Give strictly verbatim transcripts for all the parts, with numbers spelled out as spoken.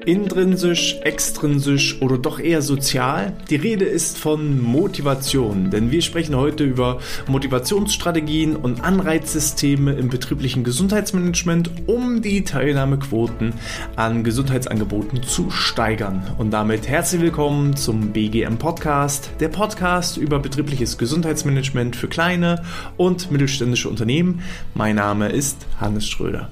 Intrinsisch, extrinsisch oder doch eher sozial? Die Rede ist von Motivation, denn wir sprechen heute über Motivationsstrategien und Anreizsysteme im betrieblichen Gesundheitsmanagement, um die Teilnahmequoten an Gesundheitsangeboten zu steigern. Und damit herzlich willkommen zum B G M Podcast, der Podcast über betriebliches Gesundheitsmanagement für kleine und mittelständische Unternehmen. Mein Name ist Hannes Schröder.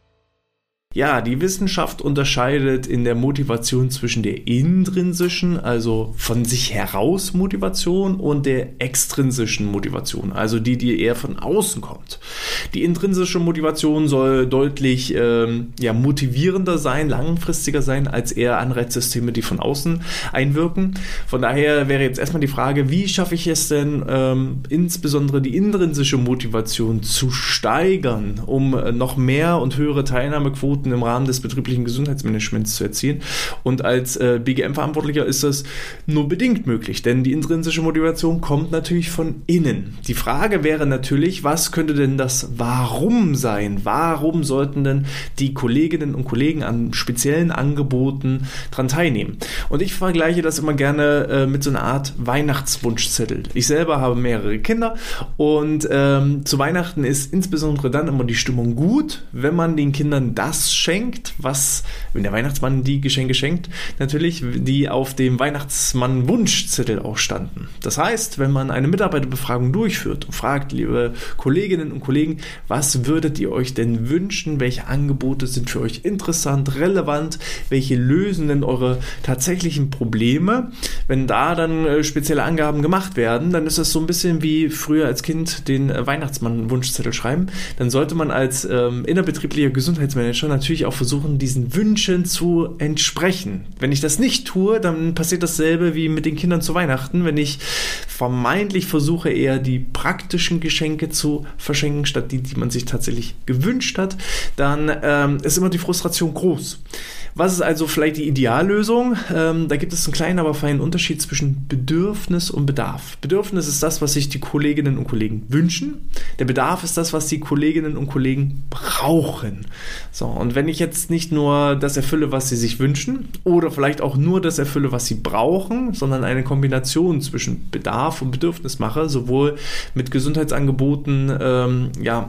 Ja, die Wissenschaft unterscheidet in der Motivation zwischen der intrinsischen, also von sich heraus Motivation, und der extrinsischen Motivation, also die, die eher von außen kommt. Die intrinsische Motivation soll deutlich ähm, ja, motivierender sein, langfristiger sein, als eher Anreizsysteme, die von außen einwirken. Von daher wäre jetzt erstmal die Frage, wie schaffe ich es denn, ähm, insbesondere die intrinsische Motivation zu steigern, um äh, noch mehr und höhere Teilnahmequoten im Rahmen des betrieblichen Gesundheitsmanagements zu erzielen. Und als äh, B G M-Verantwortlicher ist das nur bedingt möglich, denn die intrinsische Motivation kommt natürlich von innen. Die Frage wäre natürlich, was könnte denn das Warum sein? Warum sollten denn die Kolleginnen und Kollegen an speziellen Angeboten dran teilnehmen? Und ich vergleiche das immer gerne äh, mit so einer Art Weihnachtswunschzettel. Ich selber habe mehrere Kinder und ähm, zu Weihnachten ist insbesondere dann immer die Stimmung gut, wenn man den Kindern das schenkt, was, wenn der Weihnachtsmann die Geschenke schenkt, natürlich, die auf dem Weihnachtsmann-Wunschzettel auch standen. Das heißt, wenn man eine Mitarbeiterbefragung durchführt und fragt, liebe Kolleginnen und Kollegen, was würdet ihr euch denn wünschen? Welche Angebote sind für euch interessant, relevant? Welche lösen denn eure tatsächlichen Probleme? Wenn da dann äh, spezielle Angaben gemacht werden, dann ist das so ein bisschen wie früher als Kind den äh, Weihnachtsmann-Wunschzettel schreiben. Dann sollte man als ähm, innerbetrieblicher Gesundheitsmanager natürlich auch versuchen, diesen Wünschen zu entsprechen. Wenn ich das nicht tue, dann passiert dasselbe wie mit den Kindern zu Weihnachten, wenn ich vermeintlich versuche, eher die praktischen Geschenke zu verschenken, statt die, die man sich tatsächlich gewünscht hat, dann ähm, ist immer die Frustration groß. Was ist also vielleicht die Ideallösung? Ähm, da gibt es einen kleinen, aber feinen Unterschied zwischen Bedürfnis und Bedarf. Bedürfnis ist das, was sich die Kolleginnen und Kollegen wünschen. Der Bedarf ist das, was die Kolleginnen und Kollegen brauchen. So, und wenn ich jetzt nicht nur das erfülle, was sie sich wünschen, oder vielleicht auch nur das erfülle, was sie brauchen, sondern eine Kombination zwischen Bedarf und Bedürfnis mache, sowohl mit Gesundheitsangeboten, ähm, ja,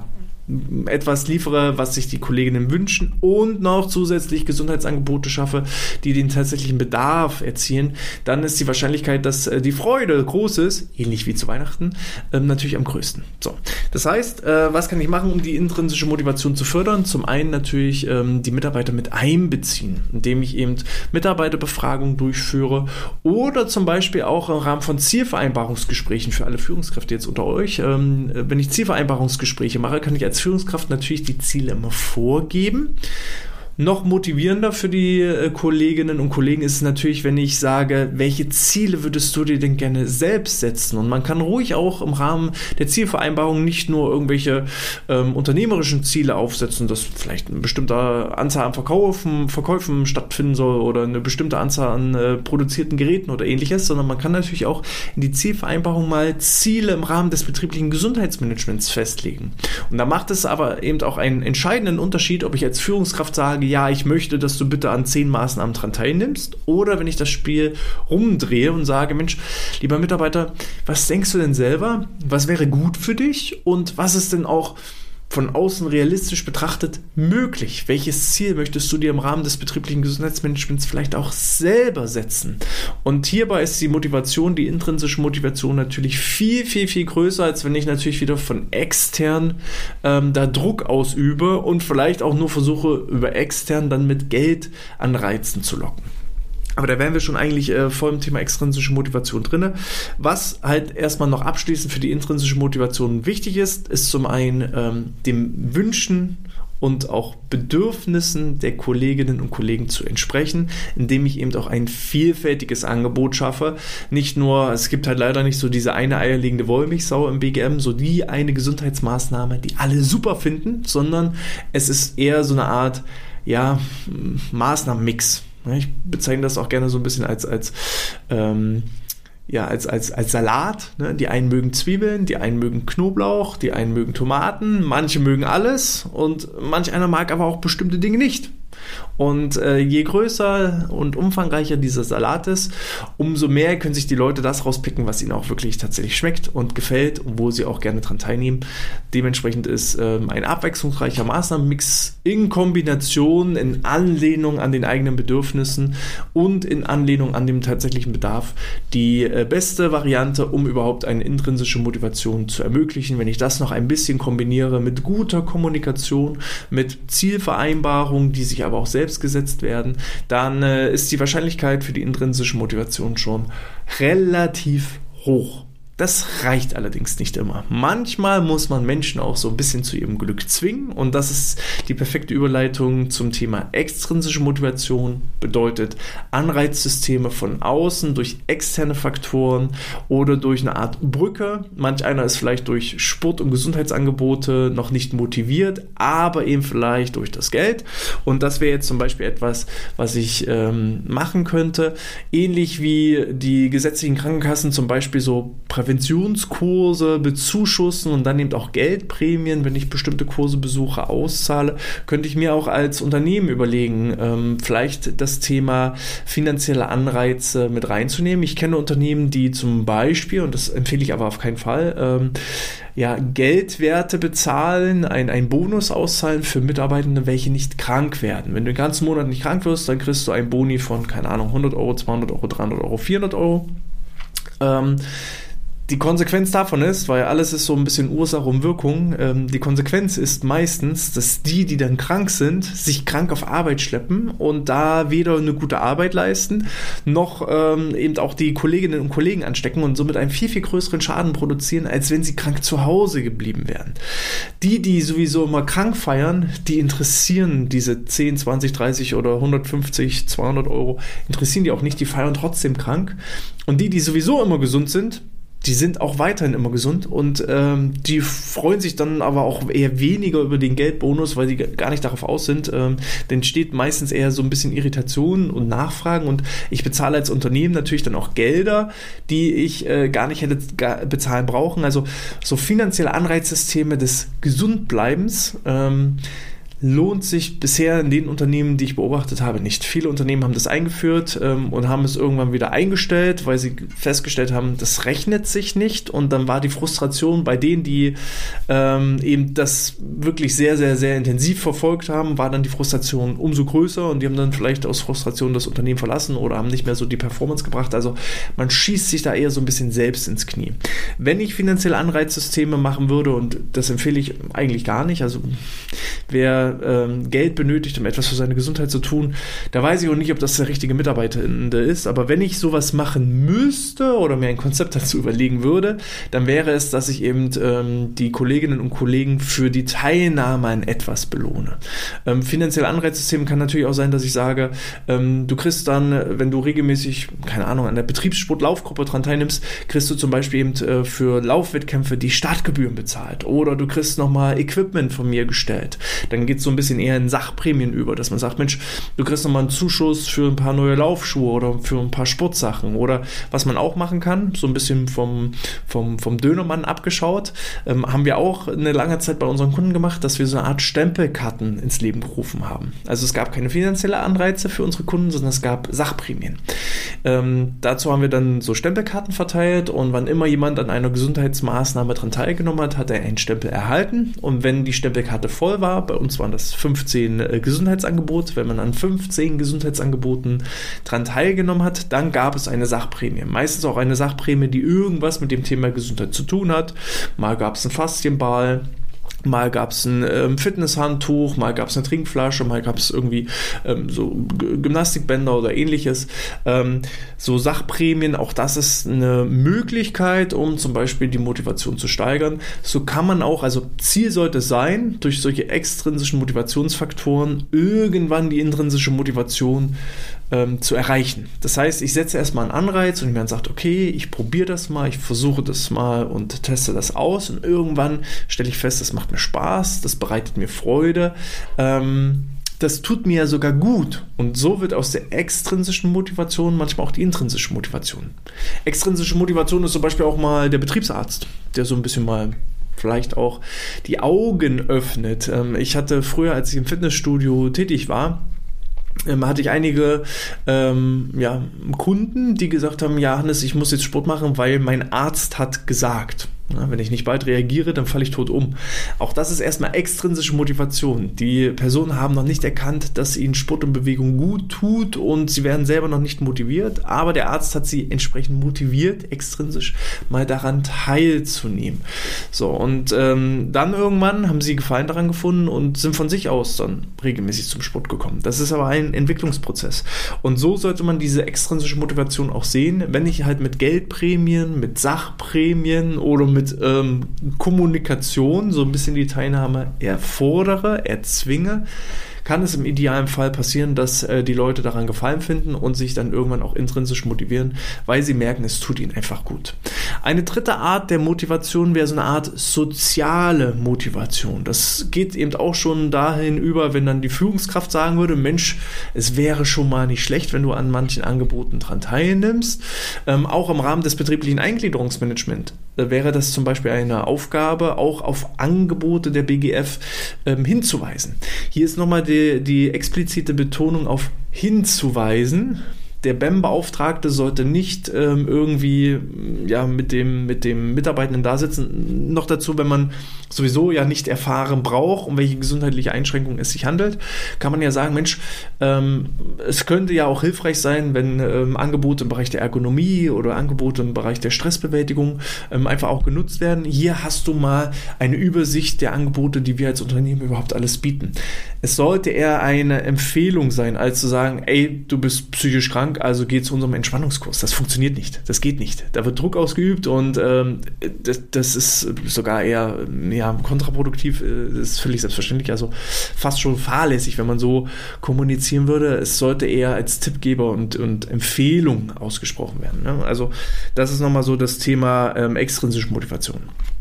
etwas liefere, was sich die Kolleginnen wünschen, und noch zusätzlich Gesundheitsangebote schaffe, die den tatsächlichen Bedarf erzielen, dann ist die Wahrscheinlichkeit, dass die Freude groß ist, ähnlich wie zu Weihnachten, ähm, natürlich am größten. So, das heißt, äh, was kann ich machen, um die intrinsische Motivation zu fördern? Zum einen natürlich ähm, die Mitarbeiter mit einbeziehen, indem ich eben Mitarbeiterbefragungen durchführe oder zum Beispiel auch im Rahmen von Zielvereinbarungsgesprächen für alle Führungskräfte jetzt unter euch. Ähm, wenn ich Zielvereinbarungsgespräche mache, kann ich als Als Führungskraft natürlich die Ziele immer vorgeben. Noch motivierender für die äh, Kolleginnen und Kollegen ist es natürlich, wenn ich sage, welche Ziele würdest du dir denn gerne selbst setzen? Und man kann ruhig auch im Rahmen der Zielvereinbarung nicht nur irgendwelche ähm, unternehmerischen Ziele aufsetzen, dass vielleicht eine bestimmte Anzahl an Verkaufen, Verkäufen stattfinden soll oder eine bestimmte Anzahl an äh, produzierten Geräten oder ähnliches, sondern man kann natürlich auch in die Zielvereinbarung mal Ziele im Rahmen des betrieblichen Gesundheitsmanagements festlegen. Und da macht es aber eben auch einen entscheidenden Unterschied, ob ich als Führungskraft sage, ja, ich möchte, dass du bitte an zehn Maßnahmen dran teilnimmst, oder wenn ich das Spiel rumdrehe und sage, Mensch, lieber Mitarbeiter, was denkst du denn selber? Was wäre gut für dich? Und was ist denn auch von außen realistisch betrachtet möglich? Welches Ziel möchtest du dir im Rahmen des betrieblichen Gesundheitsmanagements vielleicht auch selber setzen? Und hierbei ist die Motivation, die intrinsische Motivation natürlich viel, viel, viel größer, als wenn ich natürlich wieder von extern ähm, da Druck ausübe und vielleicht auch nur versuche, über extern dann mit Geld Anreizen zu locken. Aber da wären wir schon eigentlich äh, voll im Thema extrinsische Motivation drin. Was halt erstmal noch abschließend für die intrinsische Motivation wichtig ist, ist zum einen ähm, dem Wünschen und auch Bedürfnissen der Kolleginnen und Kollegen zu entsprechen, indem ich eben auch ein vielfältiges Angebot schaffe. Nicht nur, es gibt halt leider nicht so diese eine eierlegende Wollmilchsau im B G M, so die eine Gesundheitsmaßnahme, die alle super finden, sondern es ist eher so eine Art, ja, Maßnahmenmix. Ich bezeichne das auch gerne so ein bisschen als, als ähm, ja, als, als, als Salat. Ne? Die einen mögen Zwiebeln, die einen mögen Knoblauch, die einen mögen Tomaten, manche mögen alles und manch einer mag aber auch bestimmte Dinge nicht. Und äh, je größer und umfangreicher dieser Salat ist, umso mehr können sich die Leute das rauspicken, was ihnen auch wirklich tatsächlich schmeckt und gefällt und wo sie auch gerne dran teilnehmen. Dementsprechend ist ähm, ein abwechslungsreicher Maßnahmenmix in Kombination, in Anlehnung an den eigenen Bedürfnissen und in Anlehnung an dem tatsächlichen Bedarf die äh, beste Variante, um überhaupt eine intrinsische Motivation zu ermöglichen. Wenn ich das noch ein bisschen kombiniere mit guter Kommunikation, mit Zielvereinbarungen, die sich aber auch selbst gesetzt werden, dann äh, ist die Wahrscheinlichkeit für die intrinsische Motivation schon relativ hoch. Das reicht allerdings nicht immer. Manchmal muss man Menschen auch so ein bisschen zu ihrem Glück zwingen und das ist die perfekte Überleitung zum Thema extrinsische Motivation. Bedeutet Anreizsysteme von außen durch externe Faktoren oder durch eine Art Brücke. Manch einer ist vielleicht durch Sport- und Gesundheitsangebote noch nicht motiviert, aber eben vielleicht durch das Geld. Und das wäre jetzt zum Beispiel etwas, was ich ähm, machen könnte. Ähnlich wie die gesetzlichen Krankenkassen zum Beispiel so Präventionskurse bezuschussen und dann eben auch Geldprämien, wenn ich bestimmte Kurse besuche, auszahle, könnte ich mir auch als Unternehmen überlegen, ähm, vielleicht das Thema finanzielle Anreize mit reinzunehmen. Ich kenne Unternehmen, die zum Beispiel, und das empfehle ich aber auf keinen Fall, ähm, ja, Geldwerte bezahlen, ein, ein Bonus auszahlen für Mitarbeitende, welche nicht krank werden. Wenn du den ganzen Monat nicht krank wirst, dann kriegst du einen Boni von, keine Ahnung, hundert Euro, zweihundert Euro, dreihundert Euro, vierhundert Euro. Ähm, Die Konsequenz davon ist, weil alles ist so ein bisschen Ursache und Wirkung, ähm, die Konsequenz ist meistens, dass die, die dann krank sind, sich krank auf Arbeit schleppen und da weder eine gute Arbeit leisten, noch ähm, eben auch die Kolleginnen und Kollegen anstecken und somit einen viel, viel größeren Schaden produzieren, als wenn sie krank zu Hause geblieben wären. Die, die sowieso immer krank feiern, die interessieren diese zehn, zwanzig, dreißig oder hundertfünfzig, zweihundert Euro, interessieren die auch nicht, die feiern trotzdem krank. Und die, die sowieso immer gesund sind, die sind auch weiterhin immer gesund und ähm, die freuen sich dann aber auch eher weniger über den Geldbonus, weil die gar nicht darauf aus sind. Ähm, denn steht meistens eher so ein bisschen Irritation und Nachfragen und ich bezahle als Unternehmen natürlich dann auch Gelder, die ich äh, gar nicht hätte gar bezahlen brauchen. Also so finanzielle Anreizsysteme des Gesundbleibens ähm, lohnt sich bisher in den Unternehmen, die ich beobachtet habe, nicht. Viele Unternehmen haben das eingeführt ähm, und haben es irgendwann wieder eingestellt, weil sie festgestellt haben, das rechnet sich nicht und dann war die Frustration bei denen, die ähm, eben das wirklich sehr, sehr, sehr intensiv verfolgt haben, war dann die Frustration umso größer und die haben dann vielleicht aus Frustration das Unternehmen verlassen oder haben nicht mehr so die Performance gebracht. Also man schießt sich da eher so ein bisschen selbst ins Knie. Wenn ich finanzielle Anreizsysteme machen würde, und das empfehle ich eigentlich gar nicht, also wer ähm, Geld benötigt, um etwas für seine Gesundheit zu tun, da weiß ich auch nicht, ob das der richtige Mitarbeitende ist, aber wenn ich sowas machen müsste oder mir ein Konzept dazu überlegen würde, dann wäre es, dass ich eben ähm, die Kolleginnen und Kollegen für die Teilnahme an etwas belohne. Ähm, finanzielle Anreizsystem kann natürlich auch sein, dass ich sage, ähm, du kriegst dann, wenn du regelmäßig, keine Ahnung, an der Betriebssportlaufgruppe dran teilnimmst, kriegst du zum Beispiel eben äh, für Laufwettkämpfe die Startgebühren bezahlt oder du kriegst nochmal Equipment von mir gestellt. Dann geht es so ein bisschen eher in Sachprämien über, dass man sagt, Mensch, du kriegst nochmal einen Zuschuss für ein paar neue Laufschuhe oder für ein paar Sportsachen. Oder was man auch machen kann, so ein bisschen vom, vom, vom Dönermann abgeschaut, ähm, haben wir auch eine lange Zeit bei unseren Kunden gemacht, dass wir so eine Art Stempelkarten ins Leben gerufen haben. Also es gab keine finanzielle Anreize für unsere Kunden, sondern es gab Sachprämien. Ähm, dazu haben wir dann so Stempelkarten verteilt und wann immer jemand an einer Gesundheitsmaßnahme dran teilgenommen hat, hat er einen Stempel erhalten und wenn die Stempelkarte voll war, bei uns waren das fünfzehn äh, Gesundheitsangebote, wenn man an fünfzehn Gesundheitsangeboten dran teilgenommen hat, dann gab es eine Sachprämie. Meistens auch eine Sachprämie, die irgendwas mit dem Thema Gesundheit zu tun hat. Mal gab es einen Faszienball, mal gab es ein ähm, Fitnesshandtuch, mal gab es eine Trinkflasche, mal gab es irgendwie ähm, so G- Gymnastikbänder oder ähnliches. Ähm, so Sachprämien, auch das ist eine Möglichkeit, um zum Beispiel die Motivation zu steigern. So kann man auch, also Ziel sollte es sein, durch solche extrinsischen Motivationsfaktoren irgendwann die intrinsische Motivation ähm, zu erreichen. Das heißt, ich setze erstmal einen Anreiz und jemand sagt, okay, ich probiere das mal, ich versuche das mal und teste das aus und irgendwann stelle ich fest, das macht mir Spaß, das bereitet mir Freude, ähm, das tut mir ja sogar gut und so wird aus der extrinsischen Motivation manchmal auch die intrinsische Motivation. Extrinsische Motivation ist zum Beispiel auch mal der Betriebsarzt, der so ein bisschen mal vielleicht auch die Augen öffnet. Ähm, ich hatte früher, als ich im Fitnessstudio tätig war, ähm, hatte ich einige ähm, ja, Kunden, die gesagt haben, ja Hannes, ich muss jetzt Sport machen, weil mein Arzt hat gesagt. Ja, wenn ich nicht bald reagiere, dann falle ich tot um. Auch das ist erstmal extrinsische Motivation. Die Personen haben noch nicht erkannt, dass ihnen Sport und Bewegung gut tut und sie werden selber noch nicht motiviert, aber der Arzt hat sie entsprechend motiviert, extrinsisch mal daran teilzunehmen. So, und ähm, dann irgendwann haben sie Gefallen daran gefunden und sind von sich aus dann regelmäßig zum Sport gekommen. Das ist aber ein Entwicklungsprozess. Und so sollte man diese extrinsische Motivation auch sehen, wenn ich halt mit Geldprämien, mit Sachprämien oder mit ähm, Kommunikation so ein bisschen die Teilnahme erfordere, erzwinge, kann es im idealen Fall passieren, dass äh, die Leute daran Gefallen finden und sich dann irgendwann auch intrinsisch motivieren, weil sie merken, es tut ihnen einfach gut. Eine dritte Art der Motivation wäre so eine Art soziale Motivation. Das geht eben auch schon dahin über, wenn dann die Führungskraft sagen würde, Mensch, es wäre schon mal nicht schlecht, wenn du an manchen Angeboten dran teilnimmst. Ähm, auch im Rahmen des betrieblichen Eingliederungsmanagements äh, wäre das zum Beispiel eine Aufgabe, auch auf Angebote der B G F ähm, hinzuweisen. Hier ist nochmal die Die, die explizite Betonung auf hinzuweisen. Der B E M-Beauftragte sollte nicht ähm, irgendwie ja, mit dem, mit dem Mitarbeitenden da sitzen. Noch dazu, wenn man sowieso ja nicht erfahren braucht, um welche gesundheitliche Einschränkungen es sich handelt, kann man ja sagen, Mensch, ähm, es könnte ja auch hilfreich sein, wenn ähm, Angebote im Bereich der Ergonomie oder Angebote im Bereich der Stressbewältigung ähm, einfach auch genutzt werden. Hier hast du mal eine Übersicht der Angebote, die wir als Unternehmen überhaupt alles bieten. Es sollte eher eine Empfehlung sein, als zu sagen, ey, du bist psychisch krank, also geh zu unserem Entspannungskurs. Das funktioniert nicht. Das geht nicht. Da wird Druck ausgeübt und ähm, das, das ist sogar eher ja, kontraproduktiv. Das ist völlig selbstverständlich. Also fast schon fahrlässig, wenn man so kommunizieren würde. Es sollte eher als Tippgeber und, und Empfehlung ausgesprochen werden. Ne? Also das ist nochmal so das Thema ähm, extrinsische Motivation.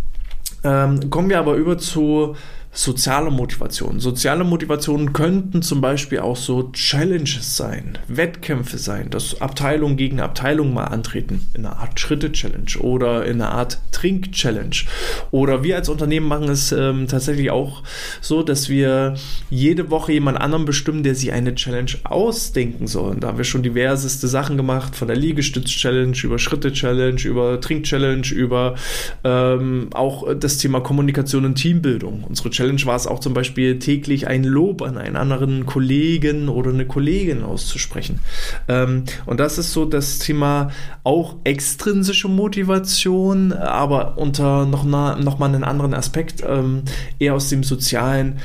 Ähm, kommen wir aber über zu soziale Motivation. Soziale Motivationen könnten zum Beispiel auch so Challenges sein, Wettkämpfe sein, dass Abteilung gegen Abteilung mal antreten, in einer Art Schritte-Challenge oder in einer Art Trink-Challenge. Oder wir als Unternehmen machen es ähm, tatsächlich auch so, dass wir jede Woche jemand anderen bestimmen, der sich eine Challenge ausdenken soll. Und da haben wir schon diverseste Sachen gemacht, von der Liegestütz-Challenge über Schritte-Challenge, über Trink-Challenge, über ähm, auch das Thema Kommunikation und Teambildung. Unsere Challenge war es auch zum Beispiel täglich ein Lob an einen anderen Kollegen oder eine Kollegin auszusprechen. Ähm, und das ist so das Thema auch extrinsische Motivation, aber unter noch, na, noch mal einen anderen Aspekt, ähm, eher aus dem sozialen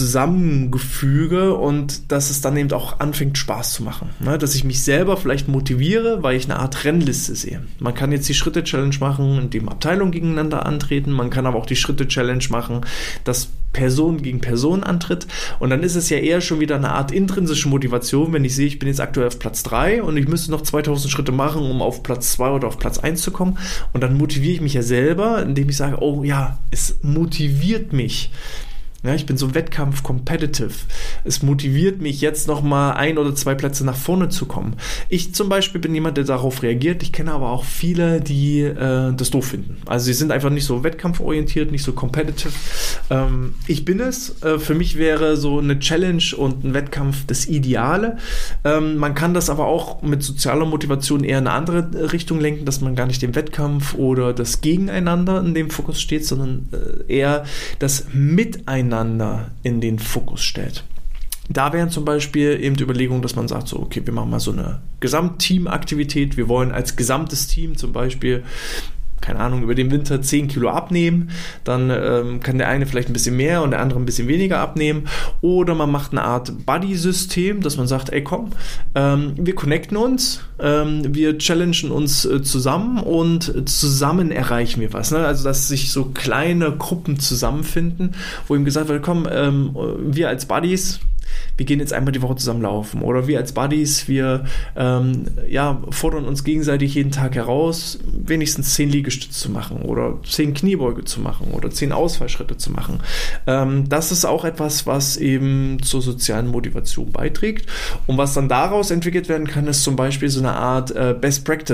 Zusammengefüge und dass es dann eben auch anfängt Spaß zu machen. Ne? Dass ich mich selber vielleicht motiviere, weil ich eine Art Rennliste sehe. Man kann jetzt die Schritte-Challenge machen, indem Abteilungen gegeneinander antreten, man kann aber auch die Schritte-Challenge machen, dass Person gegen Person antritt und dann ist es ja eher schon wieder eine Art intrinsische Motivation, wenn ich sehe, ich bin jetzt aktuell auf Platz drei und ich müsste noch zweitausend Schritte machen, um auf Platz zwei oder auf Platz eins zu kommen und dann motiviere ich mich ja selber, indem ich sage, oh ja, es motiviert mich. Ja, ich bin so Wettkampf-competitive. Es motiviert mich jetzt nochmal ein oder zwei Plätze nach vorne zu kommen. Ich zum Beispiel bin jemand, der darauf reagiert. Ich kenne aber auch viele, die äh, das doof finden. Also sie sind einfach nicht so wettkampforientiert, nicht so competitive. Ähm, ich bin es. Äh, für mich wäre so eine Challenge und ein Wettkampf das Ideale. Ähm, man kann das aber auch mit sozialer Motivation eher in eine andere Richtung lenken, dass man gar nicht den Wettkampf oder das Gegeneinander in dem Fokus steht, sondern äh, eher das Miteinander in den Fokus stellt. Da wären zum Beispiel eben die Überlegungen, dass man sagt, so, okay, wir machen mal so eine Gesamtteamaktivität, wir wollen als gesamtes Team zum Beispiel, keine Ahnung, über den Winter zehn Kilo abnehmen, dann ähm, kann der eine vielleicht ein bisschen mehr und der andere ein bisschen weniger abnehmen. Oder man macht eine Art Buddy-System, dass man sagt, ey komm, ähm, wir connecten uns, ähm, wir challengen uns äh, zusammen und zusammen erreichen wir was. Ne? Also dass sich so kleine Gruppen zusammenfinden, wo ihm gesagt wird, komm, ähm, wir als Buddies, wir gehen jetzt einmal die Woche zusammen laufen oder wir als Buddies, wir ähm, ja, fordern uns gegenseitig jeden Tag heraus, wenigstens zehn Liegestütze zu machen oder zehn Kniebeuge zu machen oder zehn Ausfallschritte zu machen. Ähm, das ist auch etwas, was eben zur sozialen Motivation beiträgt und was dann daraus entwickelt werden kann, ist zum Beispiel so eine Art äh, Best Practice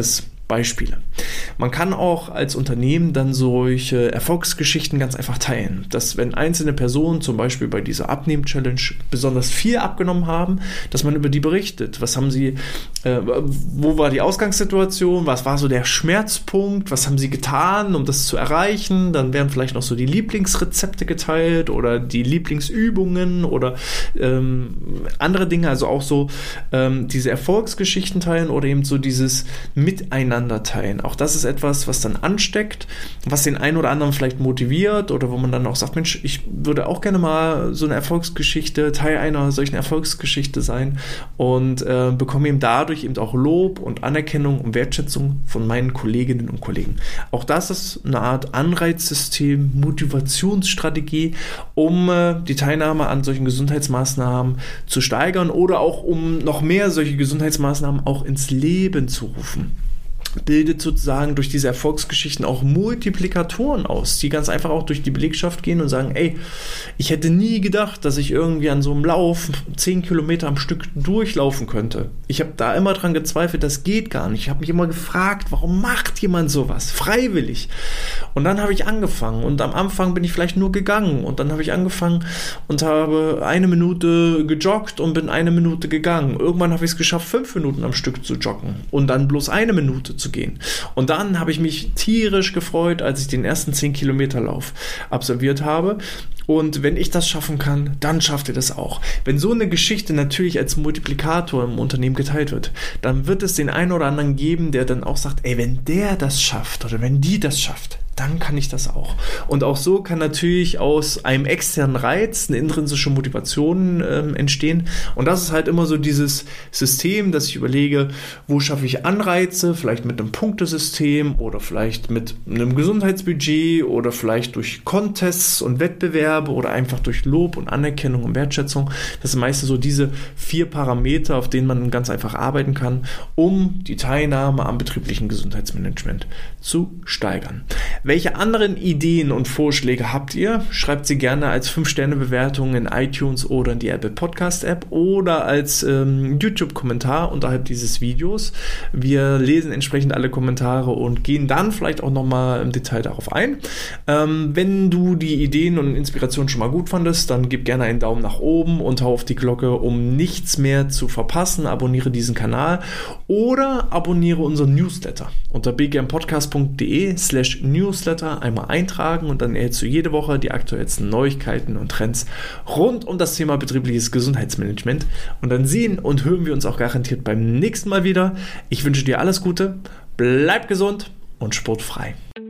Beispiele. Man kann auch als Unternehmen dann solche Erfolgsgeschichten ganz einfach teilen. Dass wenn einzelne Personen zum Beispiel bei dieser Abnehmen-Challenge besonders viel abgenommen haben, dass man über die berichtet. Was haben sie, äh, wo war die Ausgangssituation, was war so der Schmerzpunkt, was haben sie getan, um das zu erreichen. Dann werden vielleicht noch so die Lieblingsrezepte geteilt oder die Lieblingsübungen oder ähm, andere Dinge, also auch so ähm, diese Erfolgsgeschichten teilen oder eben so dieses Miteinander teilen. Auch das ist etwas, was dann ansteckt, was den einen oder anderen vielleicht motiviert oder wo man dann auch sagt, Mensch, ich würde auch gerne mal so eine Erfolgsgeschichte, Teil einer solchen Erfolgsgeschichte sein und äh, bekomme eben dadurch eben auch Lob und Anerkennung und Wertschätzung von meinen Kolleginnen und Kollegen. Auch das ist eine Art Anreizsystem, Motivationsstrategie, um äh, die Teilnahme an solchen Gesundheitsmaßnahmen zu steigern oder auch um noch mehr solche Gesundheitsmaßnahmen auch ins Leben zu rufen. Bildet sozusagen durch diese Erfolgsgeschichten auch Multiplikatoren aus, die ganz einfach auch durch die Belegschaft gehen und sagen, ey, ich hätte nie gedacht, dass ich irgendwie an so einem Lauf zehn Kilometer am Stück durchlaufen könnte. Ich habe da immer dran gezweifelt, das geht gar nicht. Ich habe mich immer gefragt, warum macht jemand sowas? Freiwillig. Und dann habe ich angefangen und am Anfang bin ich vielleicht nur gegangen und dann habe ich angefangen und habe eine Minute gejoggt und bin eine Minute gegangen. Irgendwann habe ich es geschafft, fünf Minuten am Stück zu joggen und dann bloß eine Minute zu gehen. Und dann habe ich mich tierisch gefreut, als ich den ersten zehn Kilometer Lauf absolviert habe. Und wenn ich das schaffen kann, dann schafft ihr das auch. Wenn so eine Geschichte natürlich als Multiplikator im Unternehmen geteilt wird, dann wird es den einen oder anderen geben, der dann auch sagt, ey, wenn der das schafft oder wenn die das schafft, dann kann ich das auch. Und auch so kann natürlich aus einem externen Reiz eine intrinsische Motivation ähm, entstehen. Und das ist halt immer so dieses System, dass ich überlege, wo schaffe ich Anreize, vielleicht mit einem Punktesystem oder vielleicht mit einem Gesundheitsbudget oder vielleicht durch Contests und Wettbewerbe oder einfach durch Lob und Anerkennung und Wertschätzung. Das sind meistens so diese vier Parameter, auf denen man ganz einfach arbeiten kann, um die Teilnahme am betrieblichen Gesundheitsmanagement zu steigern. Welche anderen Ideen und Vorschläge habt ihr? Schreibt sie gerne als fünf Sterne Bewertung in iTunes oder in die Apple Podcast App oder als ähm, YouTube-Kommentar unterhalb dieses Videos. Wir lesen entsprechend alle Kommentare und gehen dann vielleicht auch nochmal im Detail darauf ein. Ähm, wenn du die Ideen und Inspirationen schon mal gut fandest, dann gib gerne einen Daumen nach oben und hau auf die Glocke, um nichts mehr zu verpassen. Abonniere diesen Kanal oder abonniere unseren Newsletter unter b g m podcast punkt d e slash newsletter einmal eintragen und dann erhältst du jede Woche die aktuellsten Neuigkeiten und Trends rund um das Thema betriebliches Gesundheitsmanagement. Und dann sehen und hören wir uns auch garantiert beim nächsten Mal wieder. Ich wünsche dir alles Gute, bleib gesund und sportfrei.